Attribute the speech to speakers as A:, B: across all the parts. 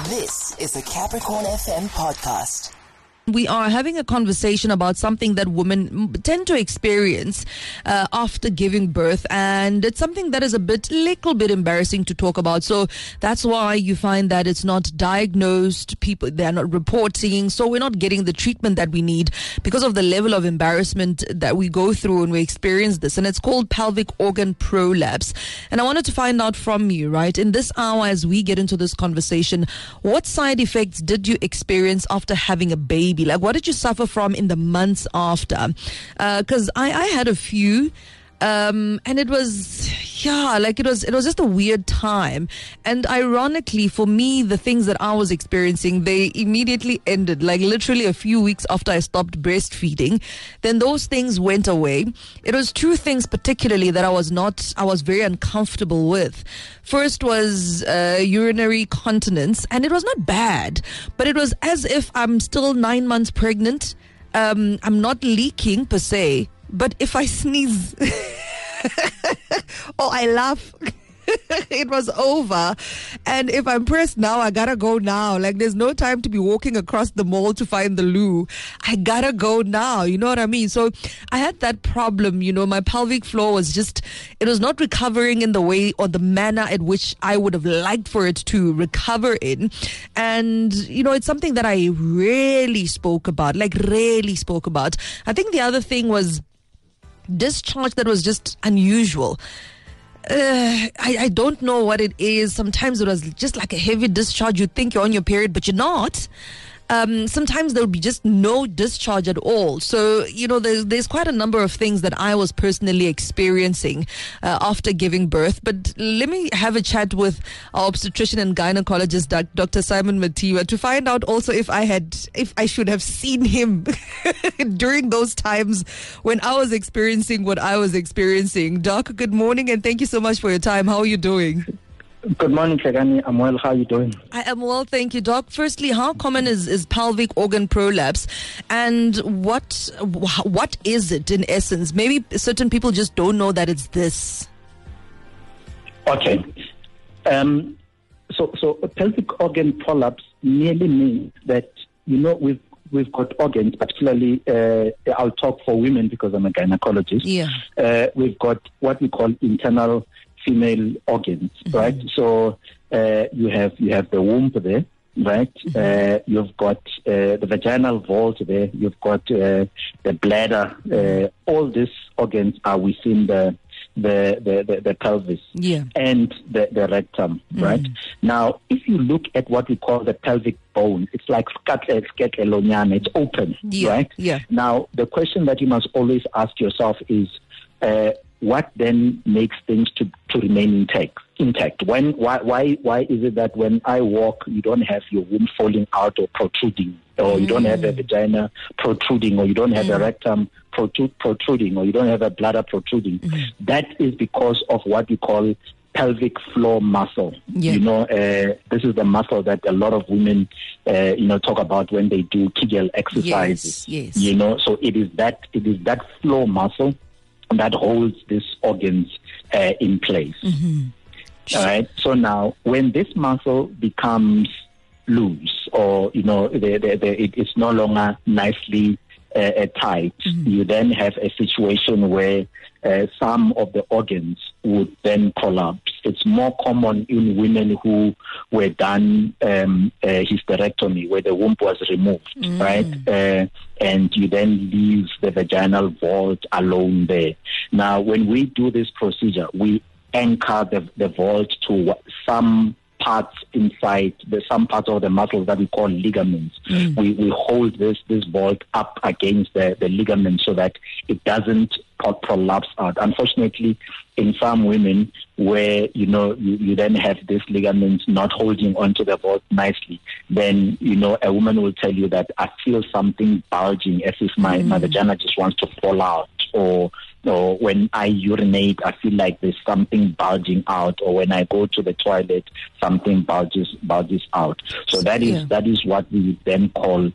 A: This is the Capricorn FM podcast.
B: We are having a conversation about something that women tend to experience after giving birth, and it's something that is little bit embarrassing to talk about. So that's why you find that it's not diagnosed. People, they're not reporting, so we're not getting the treatment that we need because of the level of embarrassment that we go through when we experience this. And it's called pelvic organ prolapse. And I wanted to find out from you, right, in this hour as we get into this conversation, what side effects did you experience after having a baby? Like, what did you suffer from in the months after? Because I had a few, and it was, it was just a weird time. And ironically, for me, the things that I was experiencing, they immediately ended, like literally a few weeks after I stopped breastfeeding. Then those things went away. It was two things particularly that I was very uncomfortable with. First was urinary continence, and it was not bad, but it was as if I'm still 9 months pregnant. I'm not leaking per se, but if I sneeze or I laugh, it was over. And if I'm pressed now, I gotta go now. Like, there's no time to be walking across the mall to find the loo. I gotta go now. You know what I mean? So I had that problem. My pelvic floor was it was not recovering in the way or the manner at which I would have liked for it to recover in. And, it's something that I rarely spoke about. I think the other thing was discharge that was just unusual. I don't know what it is. Sometimes it was just like a heavy discharge. You think you're on your period, but you're not. Sometimes there'll be just no discharge at all. So, there's quite a number of things that I was personally experiencing after giving birth. But let me have a chat with our obstetrician and gynecologist, Dr. Simon Matiwa, to find out also if I should have seen him during those times when I was experiencing what I was experiencing. Doc, good morning, and thank you so much for your time. How are you doing?
C: Good morning, Klegani. I'm well. How are you doing?
B: I am well, thank you, Doc. Firstly, how common is pelvic organ prolapse, and what is it in essence? Maybe certain people just don't know that it's this.
C: Okay. So a pelvic organ prolapse merely means that, we've got organs, particularly, I'll talk for women because I'm a gynecologist.
B: Yeah.
C: We've got what we call internal female organs, right? So you have the womb there, right? You've got the vaginal vault there. You've got the bladder. All these organs are within the pelvis, and the rectum, right? Now, if you look at what we call the pelvic bone, it's like scatloniana. It's open, right?
B: Yeah.
C: Now, the question that you must always ask yourself is, what then makes things to remain intact? Why is it that when I walk, you don't have your womb falling out or protruding, or you don't have a vagina protruding, or you don't have a rectum protruding, or you don't have a bladder protruding? That is because of what we call pelvic floor muscle. This is the muscle that a lot of women, talk about when they do Kegel exercises.
B: Yes.
C: So it is that floor muscle that holds these organs in place. All right. So now, when this muscle becomes loose, or it's no longer nicely tight, you then have a situation where some of the organs would then collapse. It's more common in women who were done hysterectomy, where the womb was removed, right? And you then leave the vaginal vault alone there. Now, when we do this procedure, we anchor the vault to some parts inside, some parts of the muscles that we call ligaments. We hold this vault up against the ligament so that it doesn't prolapse out. Unfortunately, in some women where, you then have this ligament not holding onto the vault nicely, then, a woman will tell you that I feel something bulging as if my vagina just wants to fall out, or when I urinate, I feel like there's something bulging out, or when I go to the toilet, something bulges out. So that is what we then call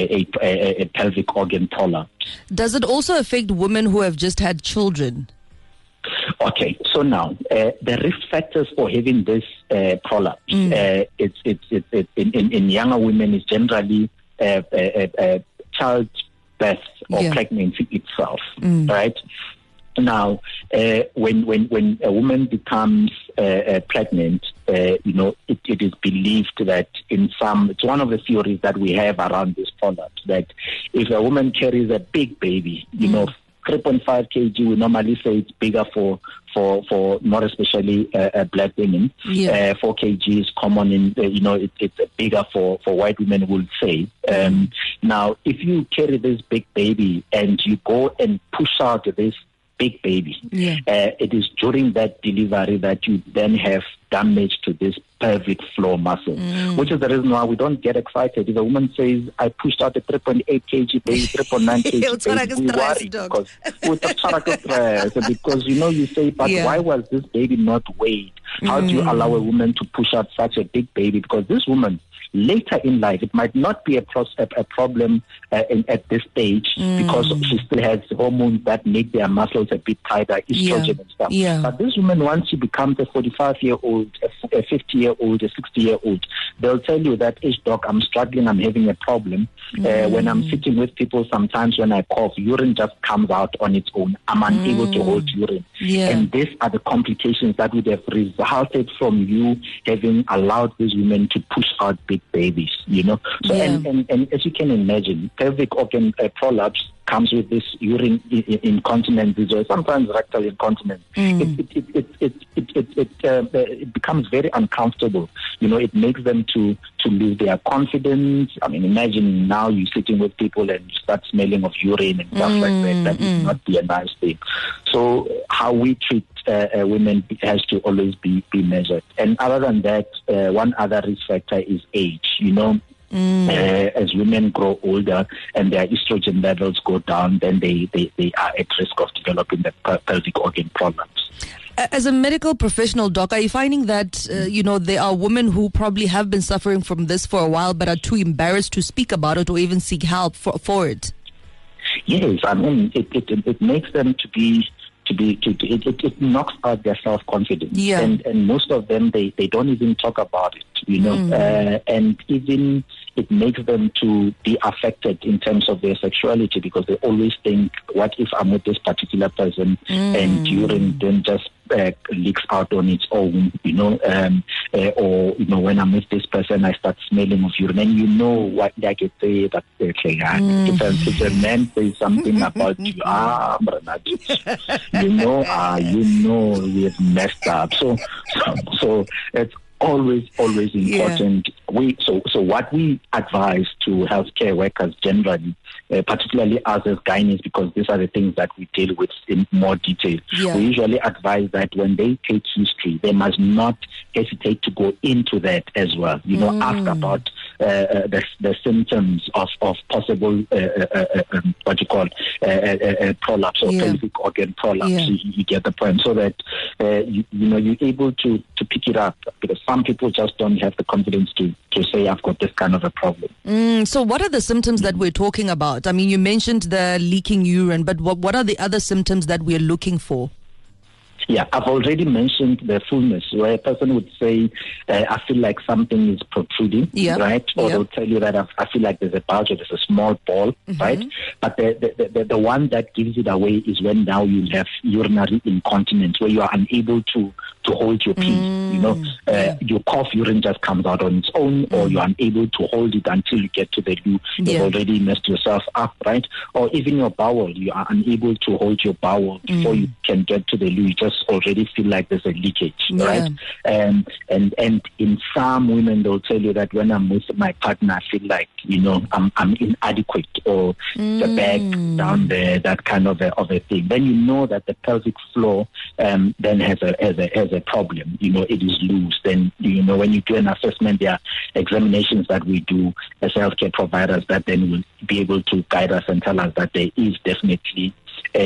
C: a pelvic organ prolapse.
B: Does it also affect women who have just had children?
C: Okay, so now the risk factors for having this prolapse, it's in younger women is generally childbirth or pregnancy itself, right? Now, when a woman becomes pregnant, it is believed that it's one of the theories that we have around this prolapse, that if a woman carries a big baby, 3.5 kg, we normally say it's bigger for more especially black women. 4 kg is common in, it's bigger for white women, would say. Now, if you carry this big baby and you go and push out this big baby, it is during that delivery that you then have damage to this pelvic floor muscle, which is the reason why we don't get excited. If a woman says, I pushed out a 3.8 kg baby, 3.9 kg baby, we worry because you say, but why was this baby not weighed? How do you allow a woman to push out such a big baby? Because this woman, later in life, it might not be a problem at this stage because she still has hormones that make their muscles a bit tighter, estrogen and stuff. But this woman, once she becomes a 45-year-old, a 50-year-old, a 60-year-old, they'll tell you that, doc, I'm struggling, I'm having a problem. When I'm sitting with people, sometimes when I cough, urine just comes out on its own. I'm unable to hold urine. And these are the complications that would have resulted from you having allowed these women to push out big babies, So and as you can imagine, pelvic organ prolapse comes with this urine incontinence, sometimes rectal incontinence. It becomes very uncomfortable. It makes them to lose their confidence. I mean, imagine now you're sitting with people and you start smelling of urine and stuff like that. That would not be a nice thing. So how we treat women has to always be measured. And other than that, one other risk factor is age. As women grow older and their estrogen levels go down, then they are at risk of developing the pelvic organ prolapse.
B: As a medical professional, Doc, are you finding that, there are women who probably have been suffering from this for a while but are too embarrassed to speak about it or even seek help for it?
C: Yes, I mean, it makes them it knocks out their self-confidence. And most of them, they don't even talk about it, and even it makes them to be affected in terms of their sexuality because they always think, what if I'm with this particular person and urine then just leaks out on its own, or when I'm with this person, I start smelling of urine, and what I can say that if a man says something about you, we have messed up. So it's always important. So what we advise to healthcare workers generally, particularly us as gynaes, because these are the things that we deal with in more detail. We usually advise that when they take history, they must not hesitate to go into that as well. Ask about the symptoms of possible prolapse or pelvic organ prolapse. You get the point, so that you're able to pick it up, because some people just don't have the confidence to say, I've got this kind of a problem.
B: So what are the symptoms that we're talking about? I mean, you mentioned the leaking urine, but what are the other symptoms that we're looking for?
C: Yeah, I've already mentioned the fullness, where a person would say, I feel like something is protruding, right? Or they'll tell you that I feel like there's a bulge or there's a small ball, right? But the one that gives it away is when now you have urinary incontinence, where you are unable to hold your pee. Your cough, urine just comes out on its own, or you're unable to hold it until you get to the loo. You've already messed yourself up, right? Or even your bowel, you are unable to hold your bowel before you can get to the loo. You just already feel like there's a leakage, right? And in some women, they'll tell you that when I'm with my partner, I feel like, I'm inadequate, or the bag down there, that kind of a thing. Then you know that the pelvic floor then has a problem. It is loose. Then, when you do an assessment, there are examinations that we do as healthcare providers that then will be able to guide us and tell us that there is definitely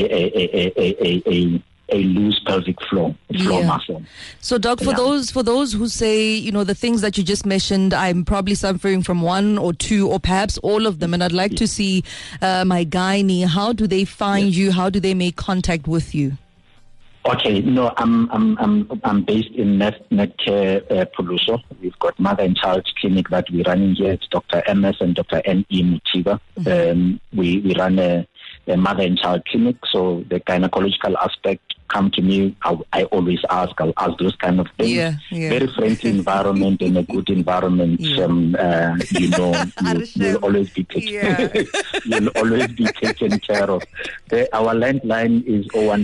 C: a loose pelvic floor muscle.
B: So, Doc, for those who say, the things that you just mentioned, I'm probably suffering from one or two or perhaps all of them, and I'd like to see my gynae, how do they find you? How do they make contact with you?
C: Okay, no, I'm based in Netcare Puluso. We've got mother and child clinic that we're running here. It's Dr. MS and Dr. N.E. Mutiba. We run a mother and child clinic, so the gynecological aspect come to me. I always ask. I'll ask those kind of things.
B: Yeah.
C: Very friendly environment and a good environment. You'll always be taken. You'll always be taken care of. Our landline is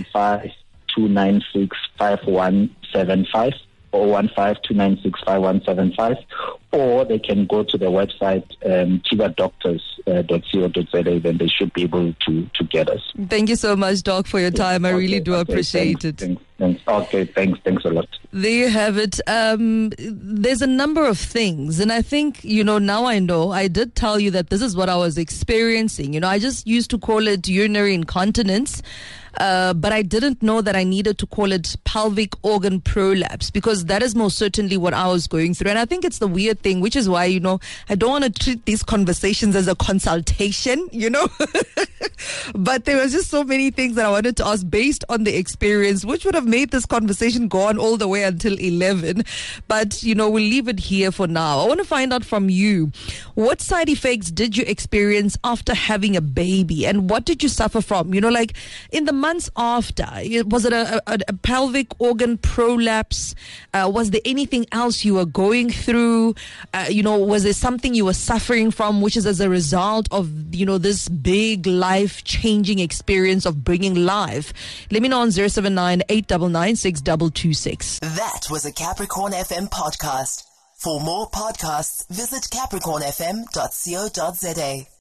C: 015-296-5175. 015-296-5175, or they can go to the website chivadoctors.co.za, then they should be able to get us.
B: Thank you so much, Doc, for your time. I really do appreciate it.
C: Thanks. Okay, thanks a lot.
B: There you have it. There's a number of things, and I think, now I know. I did tell you that this is what I was experiencing. I just used to call it urinary incontinence. But I didn't know that I needed to call it pelvic organ prolapse, because that is most certainly what I was going through. And I think it's the weird thing, which is why, I don't want to treat these conversations as a consultation, But there was just so many things that I wanted to ask based on the experience, which would have made this conversation go on all the way until 11. But, we'll leave it here for now. I want to find out from you, what side effects did you experience after having a baby? And what did you suffer from? Like in the months after, was it a pelvic organ prolapse? Was there anything else you were going through? Was there something you were suffering from, which is as a result of, this big life-changing experience of bringing life? Let me know on 079-899-6226.
A: That was a Capricorn FM podcast. For more podcasts, visit capricornfm.co.za.